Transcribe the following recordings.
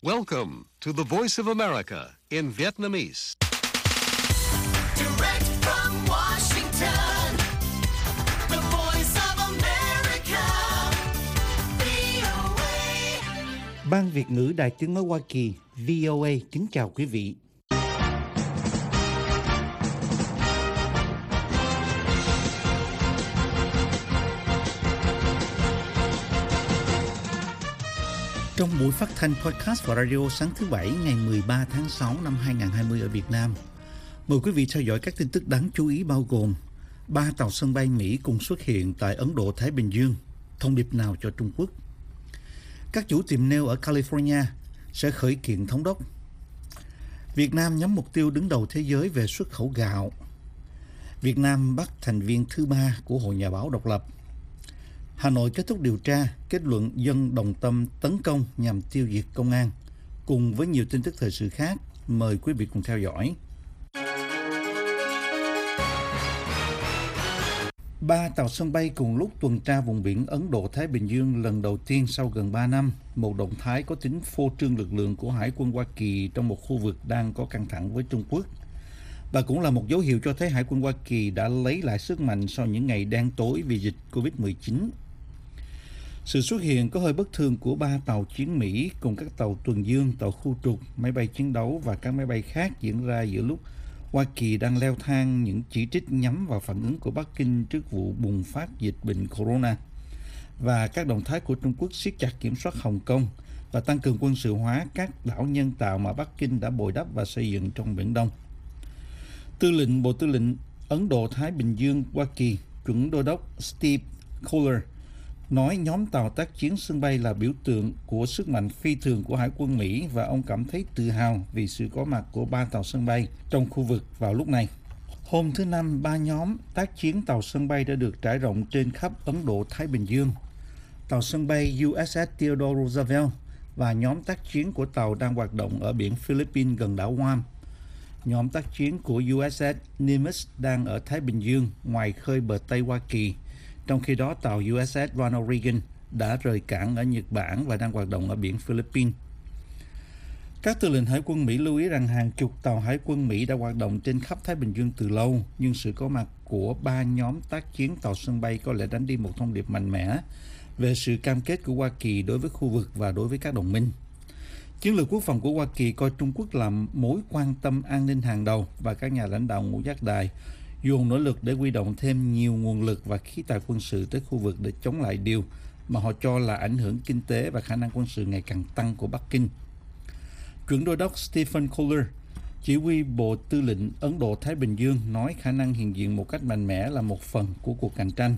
Welcome to the Voice of America in Vietnamese. Direct from Washington, the Voice of America, VOA. Ban Việt ngữ Đài Tiếng nói Hoa Kỳ VOA kính chào quý vị. Trong buổi phát thanh podcast và radio sáng thứ Bảy ngày 13 tháng 6 năm 2020 ở Việt Nam, mời quý vị theo dõi các tin tức đáng chú ý bao gồm 3 tàu sân bay Mỹ cùng xuất hiện tại Ấn Độ-Thái Bình Dương, thông điệp nào cho Trung Quốc? Các chủ tiệm nail ở California sẽ khởi kiện thống đốc. Việt Nam nhắm mục tiêu đứng đầu thế giới về xuất khẩu gạo. Việt Nam bắt thành viên thứ 3 của Hội Nhà báo độc lập. Hà Nội kết thúc điều tra, kết luận dân đồng tâm tấn công nhằm tiêu diệt công an. Cùng với nhiều tin tức thời sự khác, mời quý vị cùng theo dõi. 3 tàu sân bay cùng lúc tuần tra vùng biển Ấn Độ-Thái Bình Dương lần đầu tiên sau gần 3 năm, một động thái có tính phô trương lực lượng của Hải quân Hoa Kỳ trong một khu vực đang có căng thẳng với Trung Quốc. Và cũng là một dấu hiệu cho thấy Hải quân Hoa Kỳ đã lấy lại sức mạnh sau những ngày đen tối vì dịch Covid-19. Sự xuất hiện có hơi bất thường của 3 tàu chiến Mỹ cùng các tàu tuần dương, tàu khu trục, máy bay chiến đấu và các máy bay khác diễn ra giữa lúc Hoa Kỳ đang leo thang những chỉ trích nhắm vào phản ứng của Bắc Kinh trước vụ bùng phát dịch bệnh corona và các động thái của Trung Quốc siết chặt kiểm soát Hồng Kông và tăng cường quân sự hóa các đảo nhân tạo mà Bắc Kinh đã bồi đắp và xây dựng trong Biển Đông. Bộ Tư lệnh Ấn Độ-Thái Bình Dương Hoa Kỳ, chuẩn đô đốc Steve Kohler, nói nhóm tàu tác chiến sân bay là biểu tượng của sức mạnh phi thường của Hải quân Mỹ và ông cảm thấy tự hào vì sự có mặt của 3 tàu sân bay trong khu vực vào lúc này. Hôm thứ Năm, 3 nhóm tác chiến tàu sân bay đã được trải rộng trên khắp Ấn Độ-Thái Bình Dương. Tàu sân bay USS Theodore Roosevelt và nhóm tác chiến của tàu đang hoạt động ở biển Philippines gần đảo Guam. Nhóm tác chiến của USS Nimitz đang ở Thái Bình Dương ngoài khơi bờ Tây Hoa Kỳ. Trong khi đó, tàu USS Ronald Reagan đã rời cảng ở Nhật Bản và đang hoạt động ở biển Philippines. Các tư lệnh Hải quân Mỹ lưu ý rằng hàng chục tàu Hải quân Mỹ đã hoạt động trên khắp Thái Bình Dương từ lâu, nhưng sự có mặt của 3 nhóm tác chiến tàu sân bay có lẽ đánh đi một thông điệp mạnh mẽ về sự cam kết của Hoa Kỳ đối với khu vực và đối với các đồng minh. Chiến lược quốc phòng của Hoa Kỳ coi Trung Quốc là mối quan tâm an ninh hàng đầu và các nhà lãnh đạo ngũ giác đài dồn nỗ lực để huy động thêm nhiều nguồn lực và khí tài quân sự tới khu vực để chống lại điều mà họ cho là ảnh hưởng kinh tế và khả năng quân sự ngày càng tăng của Bắc Kinh. Chuẩn đô đốc Stephen Kohler, chỉ huy Bộ Tư lệnh Ấn Độ-Thái Bình Dương, nói khả năng hiện diện một cách mạnh mẽ là một phần của cuộc cạnh tranh.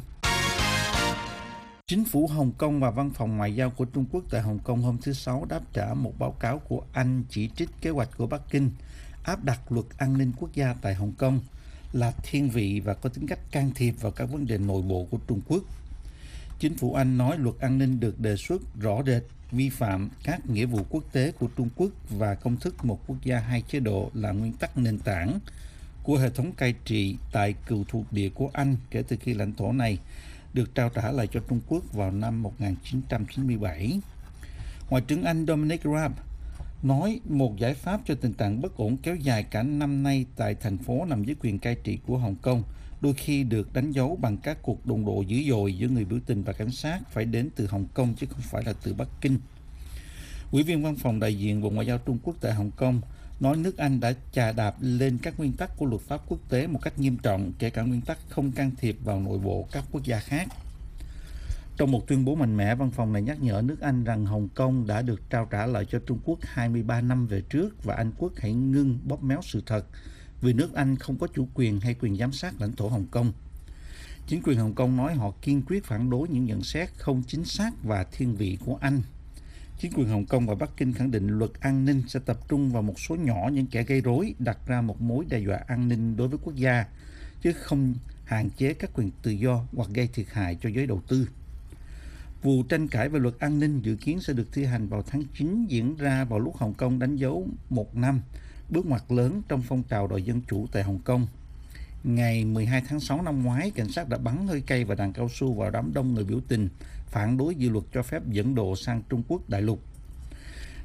Chính phủ Hồng Kông và Văn phòng Ngoại giao của Trung Quốc tại Hồng Kông hôm thứ Sáu đáp trả một báo cáo của Anh chỉ trích kế hoạch của Bắc Kinh áp đặt luật an ninh quốc gia tại Hồng Kông là thiên vị và có tính cách can thiệp vào các vấn đề nội bộ của Trung Quốc. Chính phủ Anh nói luật an ninh được đề xuất rõ rệt vi phạm các nghĩa vụ quốc tế của Trung Quốc và công thức một quốc gia hai chế độ là nguyên tắc nền tảng của hệ thống cai trị tại cựu thuộc địa của Anh kể từ khi lãnh thổ này được trao trả lại cho Trung Quốc vào năm 1997. Ngoại trưởng Anh Dominic Raab nói một giải pháp cho tình trạng bất ổn kéo dài cả năm nay tại thành phố nằm dưới quyền cai trị của Hồng Kông đôi khi được đánh dấu bằng các cuộc đụng độ dữ dội giữa người biểu tình và cảnh sát phải đến từ Hồng Kông chứ không phải là từ Bắc Kinh. Ủy viên văn phòng đại diện Bộ Ngoại giao Trung Quốc tại Hồng Kông nói nước Anh đã chà đạp lên các nguyên tắc của luật pháp quốc tế một cách nghiêm trọng, kể cả nguyên tắc không can thiệp vào nội bộ các quốc gia khác. Trong một tuyên bố mạnh mẽ, văn phòng này nhắc nhở nước Anh rằng Hồng Kông đã được trao trả lại cho Trung Quốc 23 năm về trước và Anh quốc hãy ngưng bóp méo sự thật vì nước Anh không có chủ quyền hay quyền giám sát lãnh thổ Hồng Kông. Chính quyền Hồng Kông nói họ kiên quyết phản đối những nhận xét không chính xác và thiên vị của Anh. Chính quyền Hồng Kông và Bắc Kinh khẳng định luật an ninh sẽ tập trung vào một số nhỏ những kẻ gây rối, đặt ra một mối đe dọa an ninh đối với quốc gia, chứ không hạn chế các quyền tự do hoặc gây thiệt hại cho giới đầu tư. Vụ tranh cãi về luật an ninh dự kiến sẽ được thi hành vào tháng 9, diễn ra vào lúc Hồng Kông đánh dấu một năm, bước ngoặt lớn trong phong trào đòi dân chủ tại Hồng Kông. Ngày 12 tháng 6 năm ngoái, cảnh sát đã bắn hơi cay và đạn cao su vào đám đông người biểu tình phản đối dự luật cho phép dẫn độ sang Trung Quốc đại lục.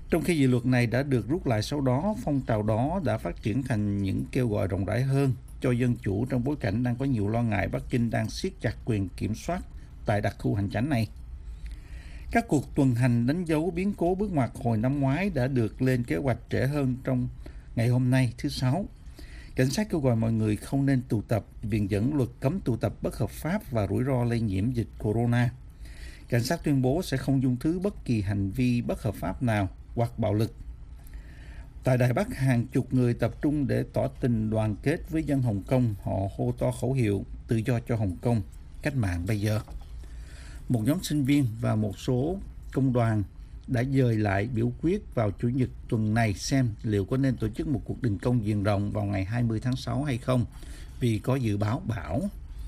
Trong khi dự luật này đã được rút lại sau đó, phong trào đó đã phát triển thành những kêu gọi rộng rãi hơn cho dân chủ trong bối cảnh đang có nhiều lo ngại Bắc Kinh đang siết chặt quyền kiểm soát tại đặc khu hành chánh này. Các cuộc tuần hành đánh dấu biến cố bước ngoặt hồi năm ngoái đã được lên kế hoạch trễ hơn trong ngày hôm nay thứ Sáu. Cảnh sát kêu gọi mọi người không nên tụ tập, viện dẫn luật cấm tụ tập bất hợp pháp và rủi ro lây nhiễm dịch corona. Cảnh sát tuyên bố sẽ không dung thứ bất kỳ hành vi bất hợp pháp nào hoặc bạo lực. Tại Đài Bắc, hàng chục người tập trung để tỏ tình đoàn kết với dân Hồng Kông. Họ hô to khẩu hiệu tự do cho Hồng Kông, cách mạng bây giờ. Một nhóm sinh viên và một số công đoàn đã dời lại biểu quyết vào Chủ nhật tuần này xem liệu có nên tổ chức một cuộc đình công diện rộng vào ngày 20 tháng 6 hay không, vì có dự báo bão.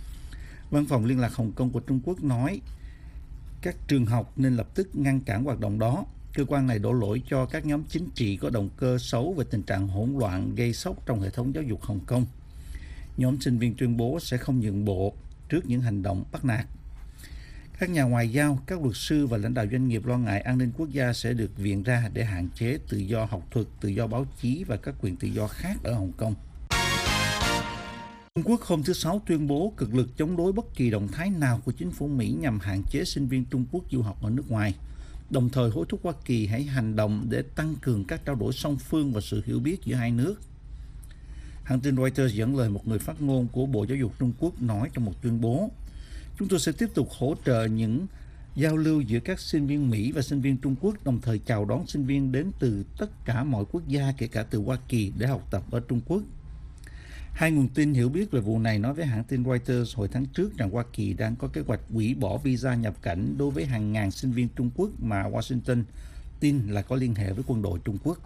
Văn phòng Liên lạc Hồng Kông của Trung Quốc nói các trường học nên lập tức ngăn cản hoạt động đó. Cơ quan này đổ lỗi cho các nhóm chính trị có động cơ xấu về tình trạng hỗn loạn gây sốc trong hệ thống giáo dục Hồng Kông. Nhóm sinh viên tuyên bố sẽ không nhượng bộ trước những hành động bắt nạt. Các nhà ngoại giao, các luật sư và lãnh đạo doanh nghiệp lo ngại an ninh quốc gia sẽ được viện ra để hạn chế tự do học thuật, tự do báo chí và các quyền tự do khác ở Hồng Kông. Trung Quốc hôm thứ Sáu tuyên bố cực lực chống đối bất kỳ động thái nào của chính phủ Mỹ nhằm hạn chế sinh viên Trung Quốc du học ở nước ngoài, đồng thời hối thúc Hoa Kỳ hãy hành động để tăng cường các trao đổi song phương và sự hiểu biết giữa hai nước. Hãng tin Reuters dẫn lời một người phát ngôn của Bộ Giáo dục Trung Quốc nói trong một tuyên bố: "Chúng tôi sẽ tiếp tục hỗ trợ những giao lưu giữa các sinh viên Mỹ và sinh viên Trung Quốc, đồng thời chào đón sinh viên đến từ tất cả mọi quốc gia, kể cả từ Hoa Kỳ, để học tập ở Trung Quốc." Hai nguồn tin hiểu biết về vụ này nói với hãng tin Reuters hồi tháng trước rằng Hoa Kỳ đang có kế hoạch hủy bỏ visa nhập cảnh đối với hàng ngàn sinh viên Trung Quốc mà Washington tin là có liên hệ với quân đội Trung Quốc.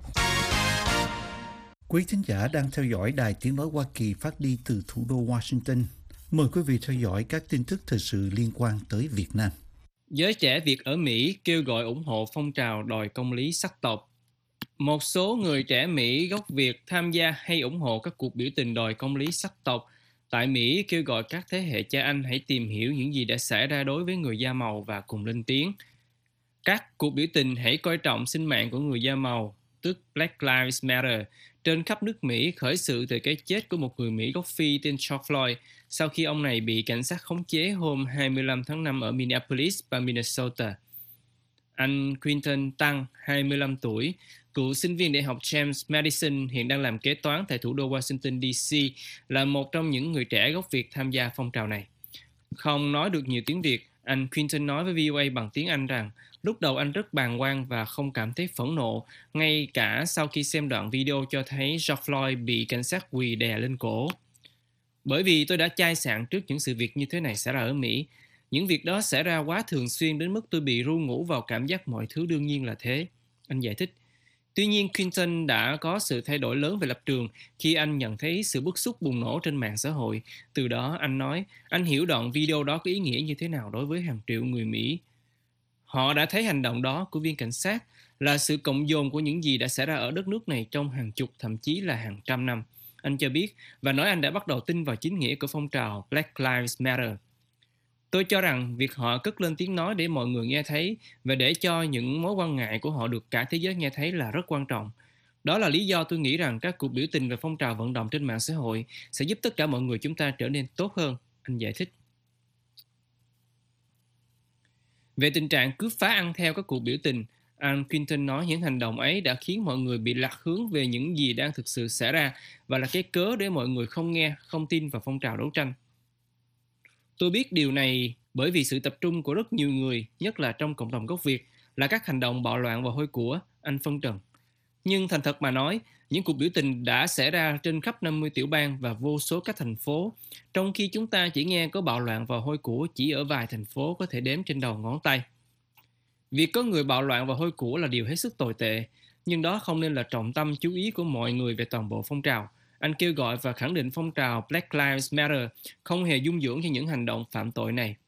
Quý thính giả đang theo dõi Đài Tiếng nói Hoa Kỳ phát đi từ thủ đô Washington. Mời quý vị theo dõi các tin tức thời sự liên quan tới Việt Nam. Giới trẻ Việt ở Mỹ kêu gọi ủng hộ phong trào đòi công lý sắc tộc. Một số người trẻ Mỹ gốc Việt tham gia hay ủng hộ các cuộc biểu tình đòi công lý sắc tộc tại Mỹ, kêu gọi các thế hệ cha anh hãy tìm hiểu những gì đã xảy ra đối với người da màu và cùng lên tiếng. Các cuộc biểu tình hãy coi trọng sinh mạng của người da màu, tức Black Lives Matter, trên khắp nước Mỹ khởi sự từ cái chết của một người Mỹ gốc Phi tên George Floyd sau khi ông này bị cảnh sát khống chế hôm 25 tháng 5 ở Minneapolis, bang Minnesota. Anh Quinton Tăng, 25 tuổi, cựu sinh viên Đại học James Madison, hiện đang làm kế toán tại thủ đô Washington, D.C., là một trong những người trẻ gốc Việt tham gia phong trào này. Không nói được nhiều tiếng Việt, anh Quinton nói với VOA bằng tiếng Anh rằng lúc đầu anh rất bàng hoàng và không cảm thấy phẫn nộ, ngay cả sau khi xem đoạn video cho thấy George Floyd bị cảnh sát quỳ đè lên cổ. Bởi vì tôi đã chai sạn trước những sự việc như thế này xảy ra ở Mỹ. Những việc đó xảy ra quá thường xuyên đến mức tôi bị ru ngủ vào cảm giác mọi thứ đương nhiên là thế, anh giải thích. Tuy nhiên, Quinton đã có sự thay đổi lớn về lập trường khi anh nhận thấy sự bức xúc bùng nổ trên mạng xã hội. Từ đó, anh nói, anh hiểu đoạn video đó có ý nghĩa như thế nào đối với hàng triệu người Mỹ. Họ đã thấy hành động đó của viên cảnh sát là sự cộng dồn của những gì đã xảy ra ở đất nước này trong hàng chục, thậm chí là hàng trăm năm. Anh cho biết và nói anh đã bắt đầu tin vào chính nghĩa của phong trào Black Lives Matter. Tôi cho rằng việc họ cất lên tiếng nói để mọi người nghe thấy và để cho những mối quan ngại của họ được cả thế giới nghe thấy là rất quan trọng. Đó là lý do tôi nghĩ rằng các cuộc biểu tình và phong trào vận động trên mạng xã hội sẽ giúp tất cả mọi người chúng ta trở nên tốt hơn, anh giải thích. Về tình trạng cướp phá ăn theo các cuộc biểu tình, anh Quinton nói những hành động ấy đã khiến mọi người bị lạc hướng về những gì đang thực sự xảy ra và là cái cớ để mọi người không nghe, không tin vào phong trào đấu tranh. Tôi biết điều này bởi vì sự tập trung của rất nhiều người, nhất là trong cộng đồng gốc Việt, là các hành động bạo loạn và hôi của, anh phân trần. Nhưng thành thật mà nói, những cuộc biểu tình đã xảy ra trên khắp 50 tiểu bang và vô số các thành phố, trong khi chúng ta chỉ nghe có bạo loạn và hôi của chỉ ở vài thành phố có thể đếm trên đầu ngón tay. Việc có người bạo loạn và hôi của là điều hết sức tồi tệ, nhưng đó không nên là trọng tâm chú ý của mọi người về toàn bộ phong trào. Anh kêu gọi và khẳng định phong trào Black Lives Matter không hề dung dưỡng cho những hành động phạm tội này.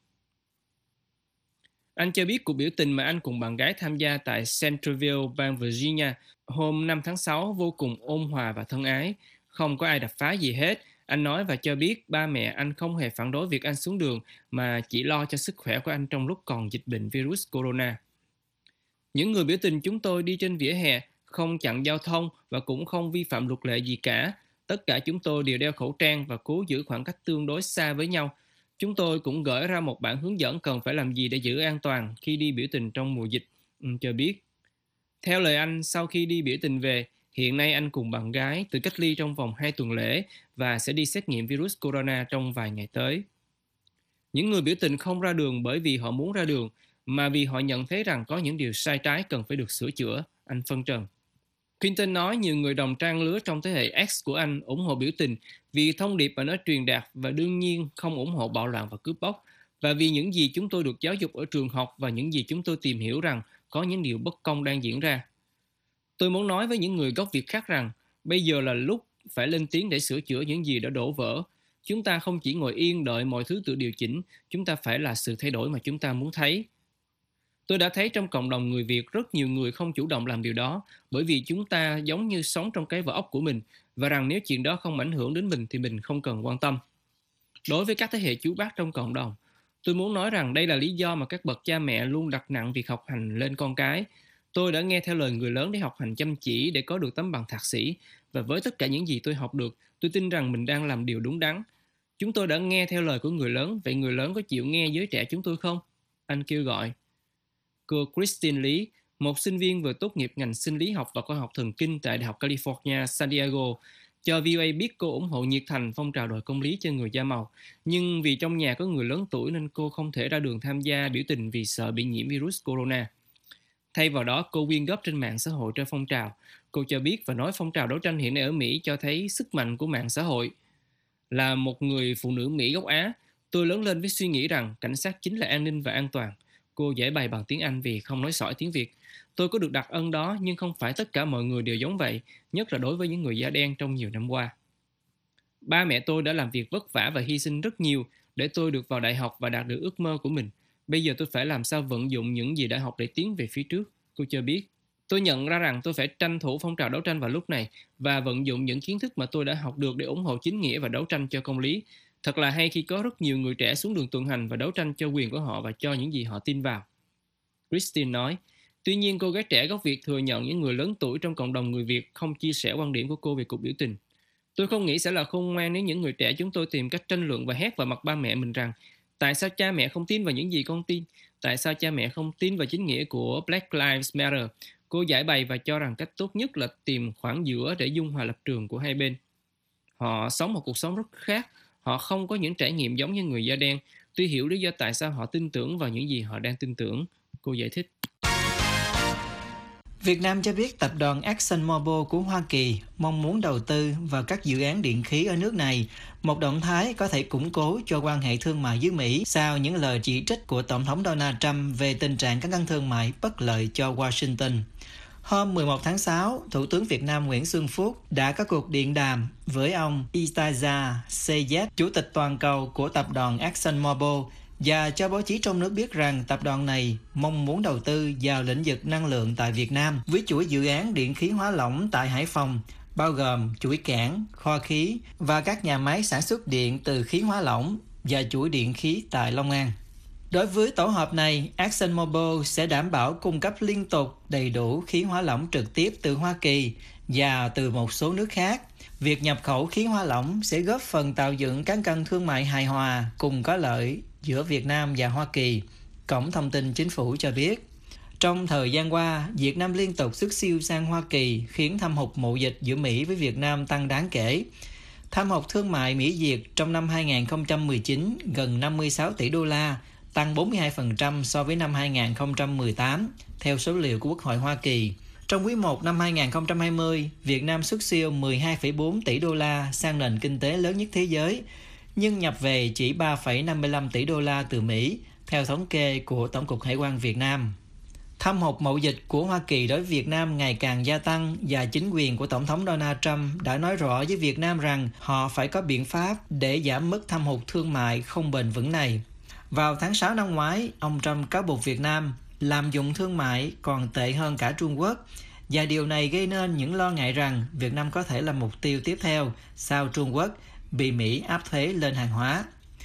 Anh cho biết cuộc biểu tình mà anh cùng bạn gái tham gia tại Centerville, bang Virginia hôm 5 tháng 6 vô cùng ôn hòa và thân ái. Không có ai đập phá gì hết. Anh nói và cho biết ba mẹ anh không hề phản đối việc anh xuống đường mà chỉ lo cho sức khỏe của anh trong lúc còn dịch bệnh virus corona. Những người biểu tình chúng tôi đi trên vỉa hè, không chặn giao thông và cũng không vi phạm luật lệ gì cả. Tất cả chúng tôi đều đeo khẩu trang và cố giữ khoảng cách tương đối xa với nhau. Chúng tôi cũng gửi ra một bản hướng dẫn cần phải làm gì để giữ an toàn khi đi biểu tình trong mùa dịch, cho biết. Theo lời anh, sau khi đi biểu tình về, hiện nay anh cùng bạn gái tự cách ly trong vòng 2 tuần lễ và sẽ đi xét nghiệm virus corona trong vài ngày tới. Những người biểu tình không ra đường bởi vì họ muốn ra đường, mà vì họ nhận thấy rằng có những điều sai trái cần phải được sửa chữa, anh phân trần. Quinton nói nhiều người đồng trang lứa trong thế hệ X của anh ủng hộ biểu tình vì thông điệp mà nó truyền đạt và đương nhiên không ủng hộ bạo loạn và cướp bóc, và vì những gì chúng tôi được giáo dục ở trường học và những gì chúng tôi tìm hiểu rằng có những điều bất công đang diễn ra. Tôi muốn nói với những người gốc Việt khác rằng bây giờ là lúc phải lên tiếng để sửa chữa những gì đã đổ vỡ. Chúng ta không chỉ ngồi yên đợi mọi thứ tự điều chỉnh, chúng ta phải là sự thay đổi mà chúng ta muốn thấy. Tôi đã thấy trong cộng đồng người Việt rất nhiều người không chủ động làm điều đó bởi vì chúng ta giống như sống trong cái vỏ óc của mình và rằng nếu chuyện đó không ảnh hưởng đến mình thì mình không cần quan tâm. Đối với các thế hệ chú bác trong cộng đồng, tôi muốn nói rằng đây là lý do mà các bậc cha mẹ luôn đặt nặng việc học hành lên con cái. Tôi đã nghe theo lời người lớn để học hành chăm chỉ để có được tấm bằng thạc sĩ, và với tất cả những gì tôi học được, tôi tin rằng mình đang làm điều đúng đắn. Chúng tôi đã nghe theo lời của người lớn, vậy người lớn có chịu nghe giới trẻ chúng tôi không? Anh kêu gọi. Cô Christine Lee, một sinh viên vừa tốt nghiệp ngành sinh lý học và khoa học thần kinh tại Đại học California, San Diego, cho VOA biết cô ủng hộ nhiệt thành phong trào đòi công lý cho người da màu. Nhưng vì trong nhà có người lớn tuổi nên cô không thể ra đường tham gia biểu tình vì sợ bị nhiễm virus corona. Thay vào đó, cô quyên góp trên mạng xã hội cho phong trào. Cô cho biết và nói phong trào đấu tranh hiện nay ở Mỹ cho thấy sức mạnh của mạng xã hội. Là một người phụ nữ Mỹ gốc Á, tôi lớn lên với suy nghĩ rằng cảnh sát chính là an ninh và an toàn. Cô giải bày bằng tiếng Anh vì không nói sỏi tiếng Việt. Tôi có được đặc ân đó nhưng không phải tất cả mọi người đều giống vậy, nhất là đối với những người da đen trong nhiều năm qua. Ba mẹ tôi đã làm việc vất vả và hy sinh rất nhiều để tôi được vào đại học và đạt được ước mơ của mình. Bây giờ tôi phải làm sao vận dụng những gì đã học để tiến về phía trước, cô cho biết. Tôi nhận ra rằng tôi phải tranh thủ phong trào đấu tranh vào lúc này và vận dụng những kiến thức mà tôi đã học được để ủng hộ chính nghĩa và đấu tranh cho công lý. Thật là hay khi có rất nhiều người trẻ xuống đường tuần hành và đấu tranh cho quyền của họ và cho những gì họ tin vào. Christine nói. Tuy nhiên, cô gái trẻ gốc Việt thừa nhận những người lớn tuổi trong cộng đồng người Việt không chia sẻ quan điểm của cô về cuộc biểu tình. Tôi không nghĩ sẽ là khôn ngoan nếu những người trẻ chúng tôi tìm cách tranh luận và hét vào mặt ba mẹ mình rằng tại sao cha mẹ không tin vào những gì con tin? Tại sao cha mẹ không tin vào chính nghĩa của Black Lives Matter? Cô giải bày và cho rằng cách tốt nhất là tìm khoảng giữa để dung hòa lập trường của hai bên. Họ sống một cuộc sống rất khác. Họ không có những trải nghiệm giống như người da đen. Tôi hiểu lý do tại sao họ tin tưởng vào những gì họ đang tin tưởng. Cô giải thích. Việt Nam cho biết tập đoàn ExxonMobil của Hoa Kỳ mong muốn đầu tư vào các dự án điện khí ở nước này, một động thái có thể củng cố cho quan hệ thương mại với Mỹ sau những lời chỉ trích của Tổng thống Donald Trump về tình trạng cán cân thương mại bất lợi cho Washington. Hôm 11 tháng 6, Thủ tướng Việt Nam Nguyễn Xuân Phúc đã có cuộc điện đàm với ông Itaza Seyed, Chủ tịch toàn cầu của tập đoàn ExxonMobil, và cho báo chí trong nước biết rằng tập đoàn này mong muốn đầu tư vào lĩnh vực năng lượng tại Việt Nam với chuỗi dự án điện khí hóa lỏng tại Hải Phòng, bao gồm chuỗi cảng, kho khí và các nhà máy sản xuất điện từ khí hóa lỏng và chuỗi điện khí tại Long An. Đối với tổ hợp này, ExxonMobil sẽ đảm bảo cung cấp liên tục đầy đủ khí hóa lỏng trực tiếp từ Hoa Kỳ và từ một số nước khác. Việc nhập khẩu khí hóa lỏng sẽ góp phần tạo dựng cán cân thương mại hài hòa cùng có lợi giữa Việt Nam và Hoa Kỳ, Cổng Thông tin Chính phủ cho biết. Trong thời gian qua, Việt Nam liên tục xuất siêu sang Hoa Kỳ khiến thâm hụt mậu dịch giữa Mỹ với Việt Nam tăng đáng kể. Thâm hụt thương mại Mỹ-Việt trong năm 2019 gần 56 tỷ đô la, tăng 42% so với năm 2018, theo số liệu của Quốc hội Hoa Kỳ. Trong quý 1 năm 2020, Việt Nam xuất siêu 12,4 tỷ đô la sang nền kinh tế lớn nhất thế giới, nhưng nhập về chỉ 3,55 tỷ đô la từ Mỹ, theo thống kê của Tổng cục Hải quan Việt Nam. Thâm hụt mậu dịch của Hoa Kỳ đối với Việt Nam ngày càng gia tăng và chính quyền của Tổng thống Donald Trump đã nói rõ với Việt Nam rằng họ phải có biện pháp để giảm mức thâm hụt thương mại không bền vững này. Vào tháng 6 năm ngoái, ông Trump cáo buộc Việt Nam lạm dụng thương mại còn tệ hơn cả Trung Quốc, và điều này gây nên những lo ngại rằng Việt Nam có thể là mục tiêu tiếp theo sau Trung Quốc bị Mỹ áp thuế lên hàng hóa.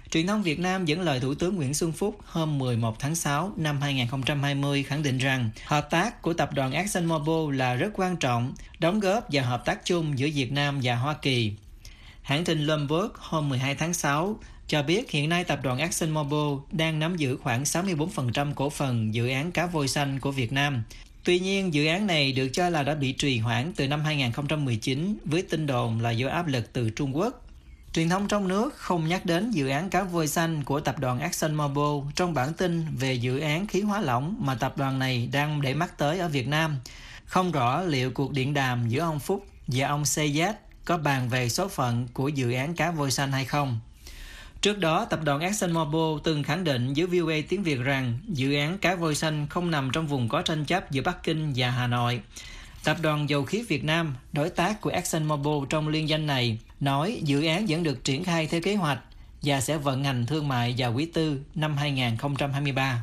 Truyền thông Việt Nam dẫn lời Thủ tướng Nguyễn Xuân Phúc hôm 11 tháng 6 năm 2020 khẳng định rằng hợp tác của tập đoàn ExxonMobil là rất quan trọng, đóng góp vào hợp tác chung giữa Việt Nam và Hoa Kỳ. Hãng tin Bloomberg hôm 12 tháng 6 cho biết hiện nay tập đoàn ExxonMobil đang nắm giữ khoảng 64% cổ phần dự án cá voi xanh của Việt Nam. Tuy nhiên, dự án này được cho là đã bị trì hoãn từ năm 2019 với tin đồn là do áp lực từ Trung Quốc. Truyền thông trong nước không nhắc đến dự án cá voi xanh của tập đoàn ExxonMobil trong bản tin về dự án khí hóa lỏng mà tập đoàn này đang để mắt tới ở Việt Nam. Không rõ liệu cuộc điện đàm giữa ông Phúc và ông Seyed có bàn về số phận của dự án cá voi xanh hay không. Trước đó, tập đoàn ExxonMobil từng khẳng định với VOA tiếng Việt rằng dự án cá voi xanh không nằm trong vùng có tranh chấp giữa Bắc Kinh và Hà Nội. Tập đoàn Dầu khí Việt Nam, đối tác của ExxonMobil trong liên danh này, nói dự án vẫn được triển khai theo kế hoạch và sẽ vận hành thương mại vào quý tư năm 2023.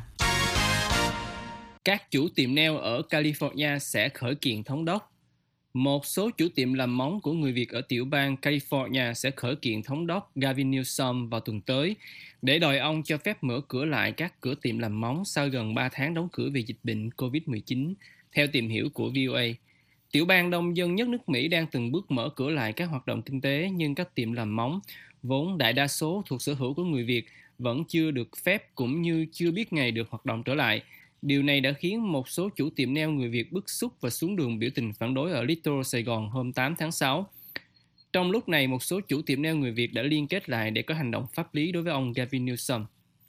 Các chủ tiệm nail ở California sẽ khởi kiện thống đốc. Một số chủ tiệm làm móng của người Việt ở tiểu bang California sẽ khởi kiện thống đốc Gavin Newsom vào tuần tới để đòi ông cho phép mở cửa lại các cửa tiệm làm móng sau gần 3 tháng đóng cửa vì dịch bệnh COVID-19, theo tìm hiểu của VOA. Tiểu bang đông dân nhất nước Mỹ đang từng bước mở cửa lại các hoạt động kinh tế, nhưng các tiệm làm móng, vốn đại đa số thuộc sở hữu của người Việt, vẫn chưa được phép cũng như chưa biết ngày được hoạt động trở lại. Điều này đã khiến một số chủ tiệm nail người Việt bức xúc và xuống đường biểu tình phản đối ở Little Sài Gòn hôm 8 tháng 6. Trong lúc này, một số chủ tiệm nail người Việt đã liên kết lại để có hành động pháp lý đối với ông Gavin Newsom.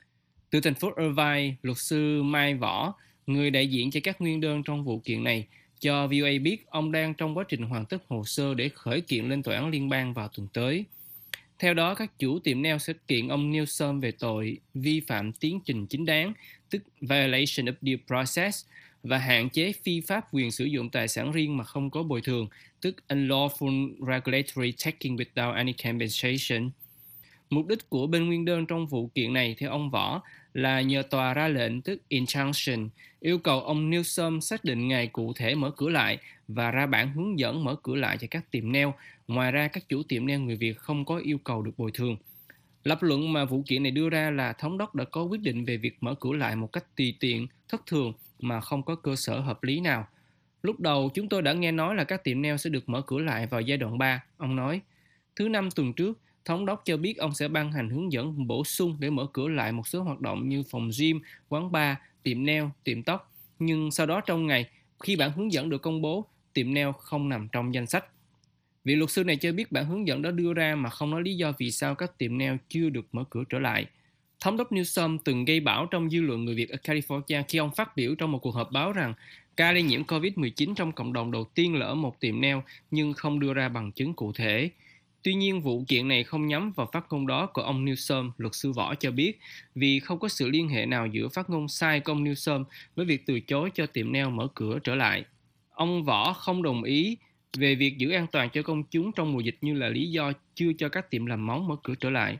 Từ thành phố Irvine, luật sư Mai Võ, người đại diện cho các nguyên đơn trong vụ kiện này, cho VOA biết ông đang trong quá trình hoàn tất hồ sơ để khởi kiện lên tòa án liên bang vào tuần tới. Theo đó, các chủ tiệm nail sẽ kiện ông Newsom về tội vi phạm tiến trình chính đáng, tức violation of due process, và hạn chế phi pháp quyền sử dụng tài sản riêng mà không có bồi thường, tức unlawful regulatory taking without any compensation. Mục đích của bên nguyên đơn trong vụ kiện này, theo ông Võ, là nhờ tòa ra lệnh, tức injunction, yêu cầu ông Newsom xác định ngày cụ thể mở cửa lại và ra bản hướng dẫn mở cửa lại cho các tiệm nail. Ngoài ra, các chủ tiệm nail người Việt không có yêu cầu được bồi thường. Lập luận mà vụ kiện này đưa ra là thống đốc đã có quyết định về việc mở cửa lại một cách tùy tiện, thất thường mà không có cơ sở hợp lý nào. Lúc đầu, chúng tôi đã nghe nói là các tiệm nail sẽ được mở cửa lại vào giai đoạn 3, ông nói. Thứ Năm tuần trước, thống đốc cho biết ông sẽ ban hành hướng dẫn bổ sung để mở cửa lại một số hoạt động như phòng gym, quán bar, tiệm nail, tiệm tóc. Nhưng sau đó trong ngày, khi bản hướng dẫn được công bố, tiệm nail không nằm trong danh sách. Vị luật sư này cho biết bản hướng dẫn đó đưa ra mà không nói lý do vì sao các tiệm nail chưa được mở cửa trở lại. Thống đốc Newsom từng gây bão trong dư luận người Việt ở California khi ông phát biểu trong một cuộc họp báo rằng ca lây nhiễm COVID-19 trong cộng đồng đầu tiên là ở một tiệm nail nhưng không đưa ra bằng chứng cụ thể. Tuy nhiên, vụ kiện này không nhắm vào phát ngôn đó của ông Newsom, luật sư Võ cho biết, vì không có sự liên hệ nào giữa phát ngôn sai của ông Newsom với việc từ chối cho tiệm nail mở cửa trở lại. Ông Võ không đồng ý về việc giữ an toàn cho công chúng trong mùa dịch như là lý do chưa cho các tiệm làm móng mở cửa trở lại.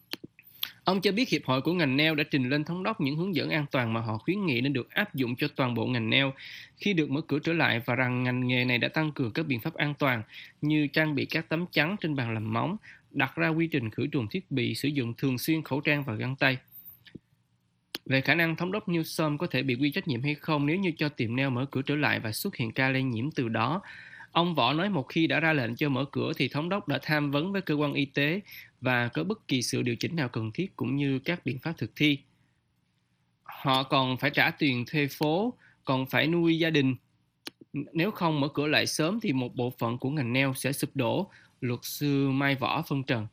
Ông cho biết Hiệp hội của ngành nail đã trình lên thống đốc những hướng dẫn an toàn mà họ khuyến nghị nên được áp dụng cho toàn bộ ngành nail khi được mở cửa trở lại, và rằng ngành nghề này đã tăng cường các biện pháp an toàn như trang bị các tấm chắn trên bàn làm móng, đặt ra quy trình khử trùng thiết bị, sử dụng thường xuyên khẩu trang và găng tay. Về khả năng thống đốc Newsom có thể bị quy trách nhiệm hay không nếu như cho tiệm nail mở cửa trở lại và xuất hiện ca lây nhiễm từ đó, ông Võ nói một khi đã ra lệnh cho mở cửa thì thống đốc đã tham vấn với cơ quan y tế và có bất kỳ sự điều chỉnh nào cần thiết cũng như các biện pháp thực thi. Họ còn phải trả tiền thuê phố, còn phải nuôi gia đình. Nếu không mở cửa lại sớm thì một bộ phận của ngành nail sẽ sụp đổ, luật sư Mai Võ phân trần.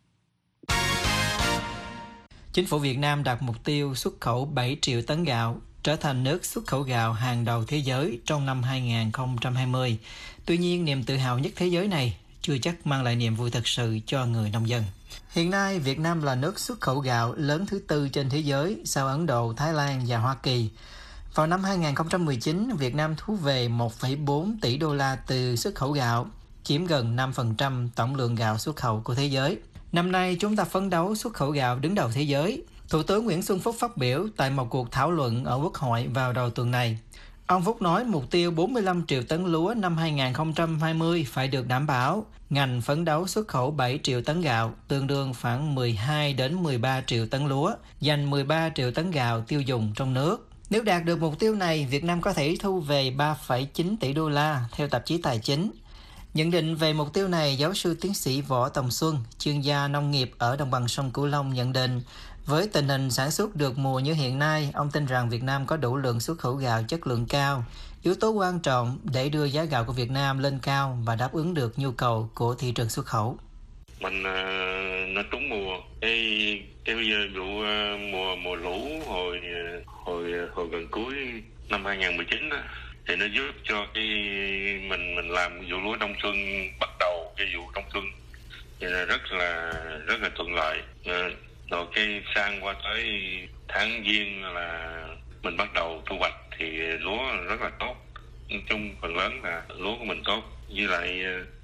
Chính phủ Việt Nam đặt mục tiêu xuất khẩu 7 triệu tấn gạo, trở thành nước xuất khẩu gạo hàng đầu thế giới trong năm 2020. Tuy nhiên, niềm tự hào nhất thế giới này chưa chắc mang lại niềm vui thật sự cho người nông dân. Hiện nay, Việt Nam là nước xuất khẩu gạo lớn thứ tư trên thế giới sau Ấn Độ, Thái Lan và Hoa Kỳ. Vào năm 2019, Việt Nam thu về 1,4 tỷ đô la từ xuất khẩu gạo, chiếm gần 5% tổng lượng gạo xuất khẩu của thế giới. Năm nay, chúng ta phấn đấu xuất khẩu gạo đứng đầu thế giới. Thủ tướng Nguyễn Xuân Phúc phát biểu tại một cuộc thảo luận ở Quốc hội vào đầu tuần này. Ông Phúc nói mục tiêu 45 triệu tấn lúa năm 2020 phải được đảm bảo. Ngành phấn đấu xuất khẩu 7 triệu tấn gạo, tương đương khoảng 12 đến 13 triệu tấn lúa, dành 13 triệu tấn gạo tiêu dùng trong nước. Nếu đạt được mục tiêu này, Việt Nam có thể thu về 3,9 tỷ đô la, theo tạp chí Tài chính. Nhận định về mục tiêu này, giáo sư tiến sĩ Võ Tòng Xuân, chuyên gia nông nghiệp ở đồng bằng sông Cửu Long nhận định, với tình hình sản xuất được mùa như hiện nay, ông tin rằng Việt Nam có đủ lượng xuất khẩu gạo chất lượng cao, yếu tố quan trọng để đưa giá gạo của Việt Nam lên cao và đáp ứng được nhu cầu của thị trường xuất khẩu. Mình nó trúng mùa cái vụ mùa lũ hồi gần cuối năm 2019 đó, thì nó giúp cho cái mình làm vụ lúa đông xuân, bắt đầu cái vụ đông xuân thì là rất là thuận lợi. Rồi cái sang qua tới tháng Giêng là mình bắt đầu thu hoạch thì lúa rất là tốt. Nói chung phần lớn là lúa của mình tốt, với lại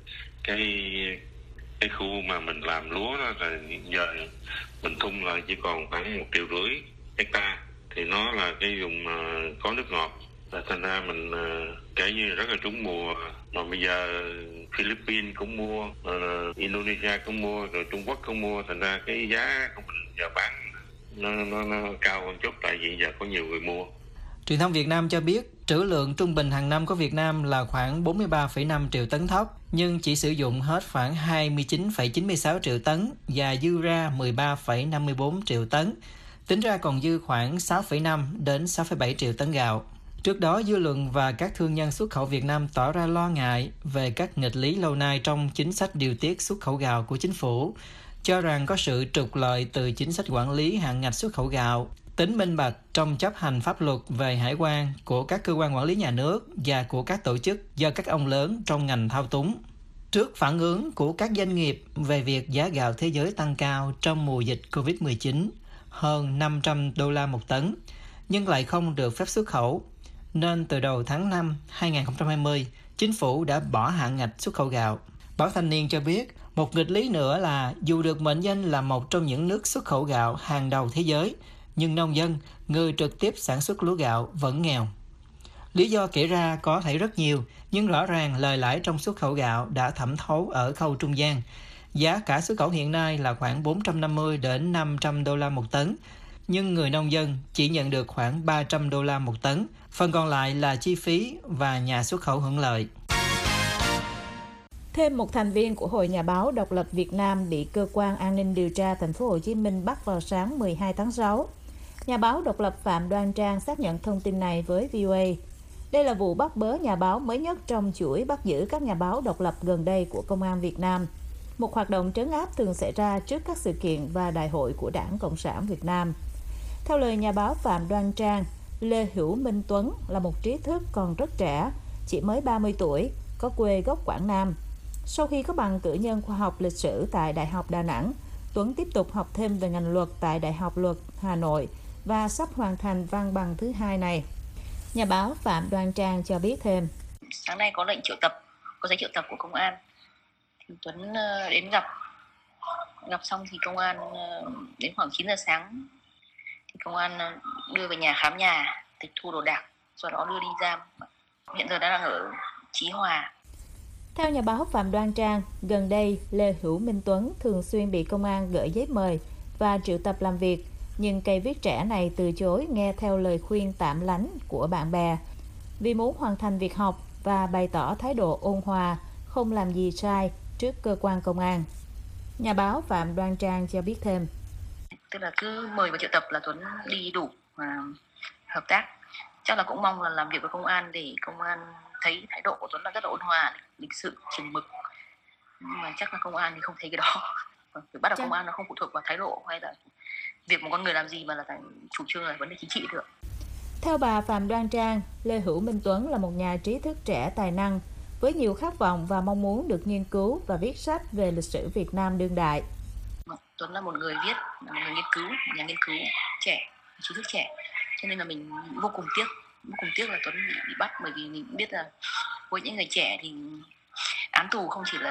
cái khu mà mình làm lúa đó là giờ mình thung là chỉ còn khoảng 1,5 triệu hectare, thì nó là cái vùng có nước ngọt, và thành ra mình kể như rất là trúng mùa. Mà bây giờ Philippines cũng mua, Indonesia cũng mua, rồi Trung Quốc cũng mua, thành ra cái giá của mình giờ bán nó cao hơn chút, tại vì giờ có nhiều người mua. Truyền thông Việt Nam cho biết, trữ lượng trung bình hàng năm của Việt Nam là khoảng 43,5 triệu tấn thóc, nhưng chỉ sử dụng hết khoảng 29,96 triệu tấn và dư ra 13,54 triệu tấn. Tính ra còn dư khoảng 6,5 đến 6,7 triệu tấn gạo. Trước đó, dư luận và các thương nhân xuất khẩu Việt Nam tỏ ra lo ngại về các nghịch lý lâu nay trong chính sách điều tiết xuất khẩu gạo của chính phủ, cho rằng có sự trục lợi từ chính sách quản lý hạn ngạch xuất khẩu gạo, tính minh bạch trong chấp hành pháp luật về hải quan của các cơ quan quản lý nhà nước và của các tổ chức do các ông lớn trong ngành thao túng. Trước phản ứng của các doanh nghiệp về việc giá gạo thế giới tăng cao trong mùa dịch Covid-19, hơn 500 đô la một tấn, nhưng lại không được phép xuất khẩu, nên từ đầu tháng 5 2020, chính phủ đã bỏ hạn ngạch xuất khẩu gạo. Báo Thanh niên cho biết, một nghịch lý nữa là dù được mệnh danh là một trong những nước xuất khẩu gạo hàng đầu thế giới, nhưng nông dân, người trực tiếp sản xuất lúa gạo vẫn nghèo. Lý do kể ra có thể rất nhiều, nhưng rõ ràng lời lãi trong xuất khẩu gạo đã thẩm thấu ở khâu trung gian. Giá cả xuất khẩu hiện nay là khoảng 450 đến 500 đô la một tấn, nhưng người nông dân chỉ nhận được khoảng 300 đô la một tấn, phần còn lại là chi phí và nhà xuất khẩu hưởng lợi. Thêm một thành viên của Hội Nhà báo Độc lập Việt Nam bị cơ quan an ninh điều tra thành phố Hồ Chí Minh bắt vào sáng 12 tháng 6. Nhà báo độc lập Phạm Đoan Trang xác nhận thông tin này với VOA. Đây là vụ bắt bớ nhà báo mới nhất trong chuỗi bắt giữ các nhà báo độc lập gần đây của Công an Việt Nam. Một hoạt động trấn áp thường xảy ra trước các sự kiện và đại hội của Đảng Cộng sản Việt Nam. Theo lời nhà báo Phạm Đoan Trang, Lê Hữu Minh Tuấn là một trí thức còn rất trẻ, chỉ mới 30 tuổi, có quê gốc Quảng Nam. Sau khi có bằng cử nhân khoa học lịch sử tại Đại học Đà Nẵng, Tuấn tiếp tục học thêm về ngành luật tại Đại học Luật Hà Nội và sắp hoàn thành văn bằng thứ hai này. Nhà báo Phạm Đoan Trang cho biết thêm. Sáng nay có lệnh triệu tập, có giấy triệu tập của công an. Thì Tuấn đến gặp xong thì công an đến khoảng 9 giờ sáng thì công an đưa về nhà khám nhà, tịch thu đồ đạc, sau đó đưa đi giam. Hiện giờ đang ở Chí Hòa. Theo nhà báo Phạm Đoan Trang, gần đây Lê Hữu Minh Tuấn thường xuyên bị công an gửi giấy mời và triệu tập làm việc, nhưng cây viết trẻ này từ chối nghe theo lời khuyên tạm lánh của bạn bè vì muốn hoàn thành việc học và bày tỏ thái độ ôn hòa, không làm gì sai trước cơ quan công an. Nhà báo Phạm Đoan Trang cho biết thêm. Tức là cứ mời và triệu tập là Tuấn đi đủ và hợp tác. Chắc là cũng mong là làm việc với công an để công an thấy thái độ của Tuấn là rất là ôn hòa, lịch sự, chừng mực. Nhưng mà chắc là công an thì không thấy cái đó. Việc bắt đầu công an nó không phụ thuộc vào thái độ hay là việc một con người làm gì, mà là phải chủ trương là vấn đề chính trị được. Theo bà Phạm Đoan Trang, Lê Hữu Minh Tuấn là một nhà trí thức trẻ tài năng với nhiều khát vọng và mong muốn được nghiên cứu và viết sách về lịch sử Việt Nam đương đại. Tuấn là một người viết, là một người nghiên cứu, nhà nghiên cứu trẻ, trí thức trẻ, cho nên là mình vô cùng tiếc là Tuấn bị bắt, bởi vì mình biết là với những người trẻ thì án tù không chỉ là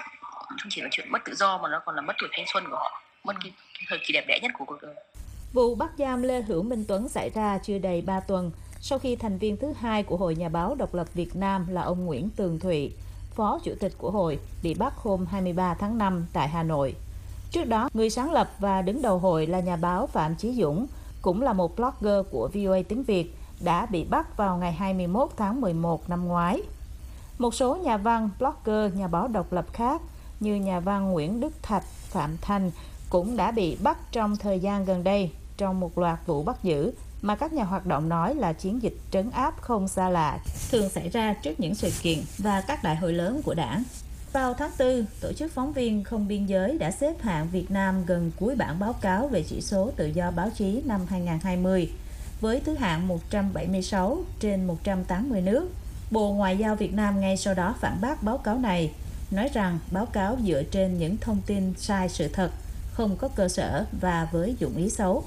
chuyện mất tự do mà nó còn là mất tuổi thanh xuân của họ, mất cái thời kỳ đẹp đẽ nhất của cuộc đời. Vụ bắt giam Lê Hữu Minh Tuấn xảy ra chưa đầy 3 tuần sau khi thành viên thứ hai của Hội Nhà báo Độc lập Việt Nam là ông Nguyễn Tường Thụy, Phó Chủ tịch của hội, bị bắt hôm 23 tháng 5 tại Hà Nội. Trước đó, người sáng lập và đứng đầu hội là nhà báo Phạm Chí Dũng, cũng là một blogger của VOA tiếng Việt, đã bị bắt vào ngày 21 tháng 11 năm ngoái. Một số nhà văn, blogger, nhà báo độc lập khác như nhà văn Nguyễn Đức Thạch, Phạm Thanh cũng đã bị bắt trong thời gian gần đây trong một loạt vụ bắt giữ mà các nhà hoạt động nói là chiến dịch trấn áp không xa lạ, thường xảy ra trước những sự kiện và các đại hội lớn của đảng. Vào tháng 4, Tổ chức Phóng viên Không Biên Giới đã xếp hạng Việt Nam gần cuối bảng báo cáo về chỉ số tự do báo chí năm 2020, với thứ hạng 176 trên 180 nước. Bộ Ngoại giao Việt Nam ngay sau đó phản bác báo cáo này, nói rằng báo cáo dựa trên những thông tin sai sự thật, không có cơ sở và với dụng ý xấu.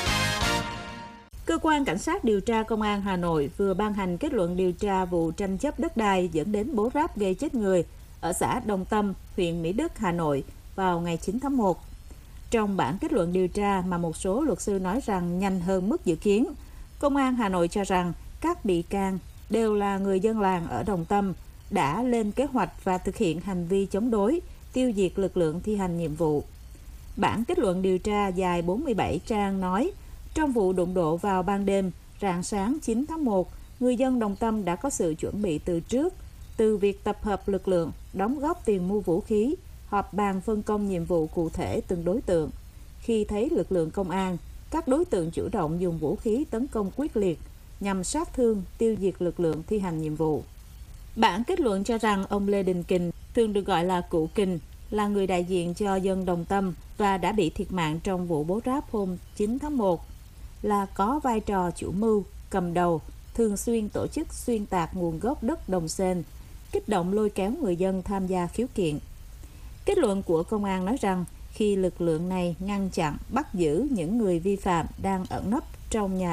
Cơ quan Cảnh sát điều tra Công an Hà Nội vừa ban hành kết luận điều tra vụ tranh chấp đất đai dẫn đến bố ráp gây chết người ở xã Đồng Tâm, huyện Mỹ Đức, Hà Nội vào ngày 9 tháng 1. Trong bản kết luận điều tra mà một số luật sư nói rằng nhanh hơn mức dự kiến, Công an Hà Nội cho rằng các bị can đều là người dân làng ở Đồng Tâm, đã lên kế hoạch và thực hiện hành vi chống đối, tiêu diệt lực lượng thi hành nhiệm vụ. Bản kết luận điều tra dài 47 trang nói, trong vụ đụng độ vào ban đêm, rạng sáng 9 tháng 1, người dân Đồng Tâm đã có sự chuẩn bị từ trước, từ việc tập hợp lực lượng, đóng góp tiền mua vũ khí, họp bàn phân công nhiệm vụ cụ thể từng đối tượng. Khi thấy lực lượng công an, các đối tượng chủ động dùng vũ khí tấn công quyết liệt nhằm sát thương, tiêu diệt lực lượng thi hành nhiệm vụ. Bản kết luận cho rằng ông Lê Đình Kình, thường được gọi là Cụ Kình, là người đại diện cho dân Đồng Tâm và đã bị thiệt mạng trong vụ bố ráp hôm 9 tháng 1, là có vai trò chủ mưu, cầm đầu, thường xuyên tổ chức xuyên tạc nguồn gốc đất Đồng Xên, kích động lôi kéo người dân tham gia khiếu kiện. Kết luận của công an nói rằng khi lực lượng này ngăn chặn, bắt giữ những người vi phạm đang ẩn nấp trong nhà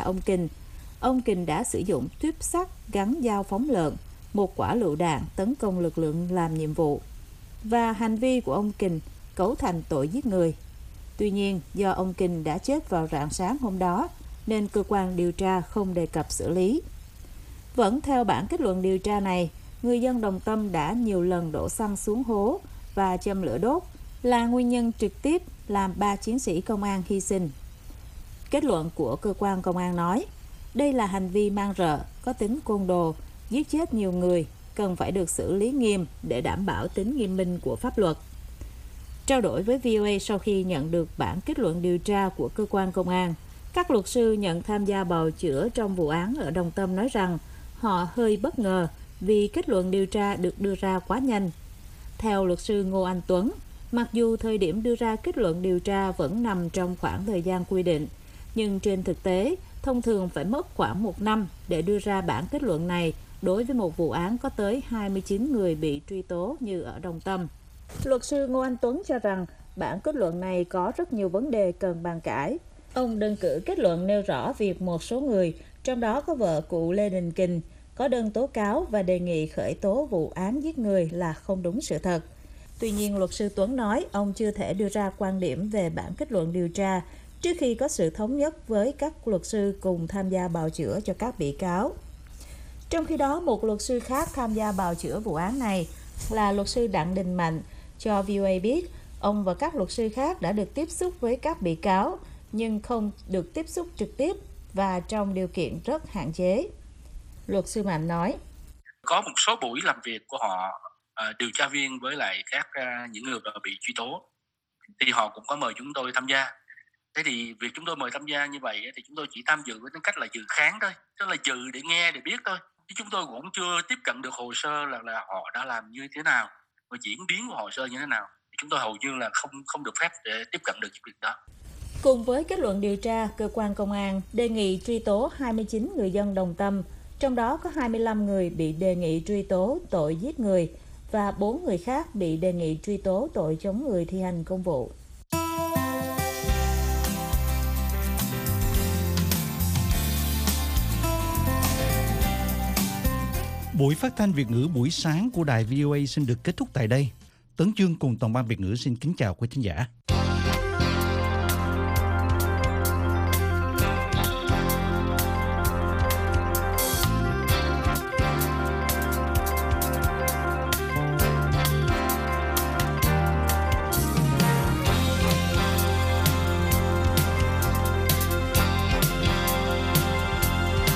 ông Kình đã sử dụng tuyếp sắt gắn dao phóng lợn, một quả lựu đạn tấn công lực lượng làm nhiệm vụ. Và hành vi của ông Kình cấu thành tội giết người. Tuy nhiên, do ông Kình đã chết vào rạng sáng hôm đó, nên cơ quan điều tra không đề cập xử lý. Vẫn theo bản kết luận điều tra này, người dân Đồng Tâm đã nhiều lần đổ xăng xuống hố và châm lửa đốt, là nguyên nhân trực tiếp làm 3 chiến sĩ công an hy sinh. Kết luận của cơ quan công an nói, đây là hành vi man rợ, có tính côn đồ, giết chết nhiều người, cần phải được xử lý nghiêm để đảm bảo tính nghiêm minh của pháp luật. Trao đổi với VOA sau khi nhận được bản kết luận điều tra của cơ quan công an, các luật sư nhận tham gia bào chữa trong vụ án ở Đồng Tâm nói rằng họ hơi bất ngờ vì kết luận điều tra được đưa ra quá nhanh. Theo luật sư Ngô Anh Tuấn, mặc dù thời điểm đưa ra kết luận điều tra vẫn nằm trong khoảng thời gian quy định, nhưng trên thực tế, thông thường phải mất khoảng 1 năm để đưa ra bản kết luận này đối với một vụ án có tới 29 người bị truy tố như ở Đồng Tâm. Luật sư Ngô Anh Tuấn cho rằng bản kết luận này có rất nhiều vấn đề cần bàn cãi. Ông đơn cử kết luận nêu rõ việc một số người, trong đó có vợ cụ Lê Đình Kình, có đơn tố cáo và đề nghị khởi tố vụ án giết người là không đúng sự thật. Tuy nhiên, luật sư Tuấn nói ông chưa thể đưa ra quan điểm về bản kết luận điều tra trước khi có sự thống nhất với các luật sư cùng tham gia bào chữa cho các bị cáo. Trong khi đó, một luật sư khác tham gia bào chữa vụ án này là luật sư Đặng Đình Mạnh cho VOA biết ông và các luật sư khác đã được tiếp xúc với các bị cáo nhưng không được tiếp xúc trực tiếp và trong điều kiện rất hạn chế. Luật sư Mạnh nói, có một số buổi làm việc của họ, điều tra viên với lại các những người bị truy tố thì họ cũng có mời chúng tôi tham gia. Thế thì việc chúng tôi mời tham gia như vậy thì chúng tôi chỉ tham dự với tính cách là dự khán thôi, tức là dự để nghe để biết thôi. Chứ chúng tôi cũng chưa tiếp cận được hồ sơ là họ đã làm như thế nào và diễn biến của hồ sơ như thế nào. Chúng tôi hầu như là không được phép để tiếp cận được việc đó. Cùng với kết luận điều tra, cơ quan công an đề nghị truy tố 29 người dân Đồng Tâm, trong đó có 25 người bị đề nghị truy tố tội giết người và 4 người khác bị đề nghị truy tố tội chống người thi hành công vụ. Buổi phát thanh Việt ngữ buổi sáng của đài VOA xin được kết thúc tại đây. Tấn Chương cùng toàn ban Việt ngữ xin kính chào quý khán giả.